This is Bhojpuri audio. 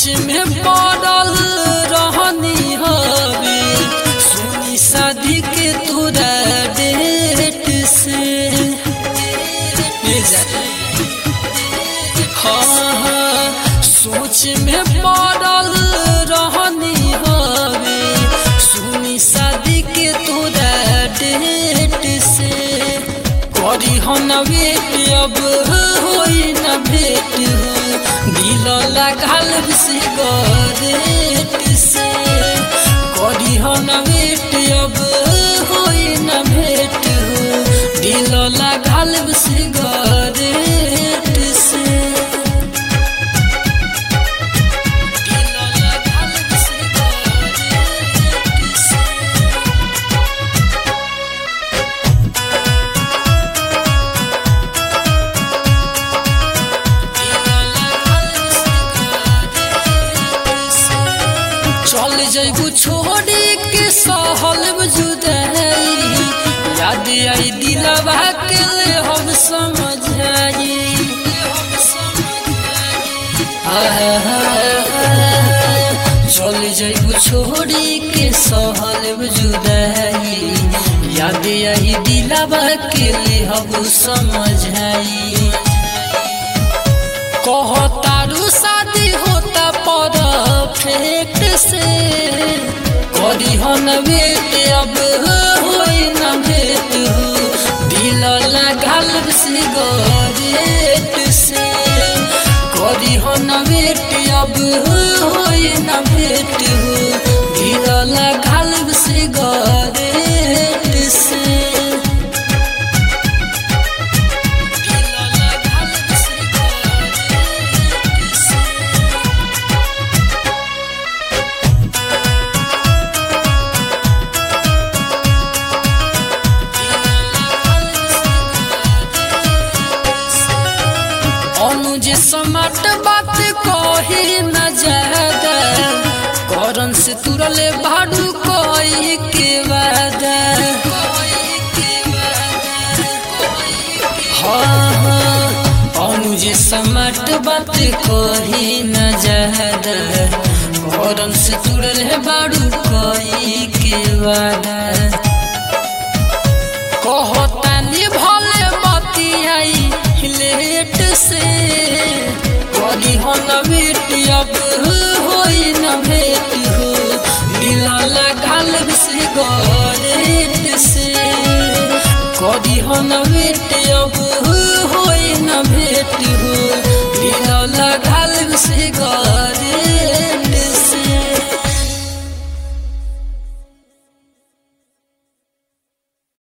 में पड़ल रहनी हवे सुनी शादी के तोरा डेट से हाँ सोच में पड़ल रहनी हवे सुनी शादी के तोरा डेट से करी हो न वेट अब होई न भेट हो दिल लगाल सिगरेट से करी हो न वेट अब होई न भेट हो दिल लगाल सिगरेट से दिल लगाल सिगरेट से चल जैबू छोड़ी के सहल जुदाई याद आई दिलवा के ले हम समझाई चल जैबू छोड़ी के सहल जुदाई याद आई दिलवा के ले हम समझाई कहतारू शादी होता परफेक्ट से करी हो न वेट अब होई न भेट हो दिल लगाल सिगरेट से करी हो न वेट अब होई न भेट हो दिल लगाल सिगरेट से अनुज समाट बात कही न ज्यादा करन से तुरले भाड़ू कोई के वादा हाँ अनुज समाट बात कही न ज्यादा करन से तुरले भाड़ू कोई के वादा कहतानी भले बतियाई लेट से करी हो न भेट अब होई न भेट हो दिल लगाल सिगरेट से करी हो न भेट अब होई न भेट हो दिल लगाल सिगरेट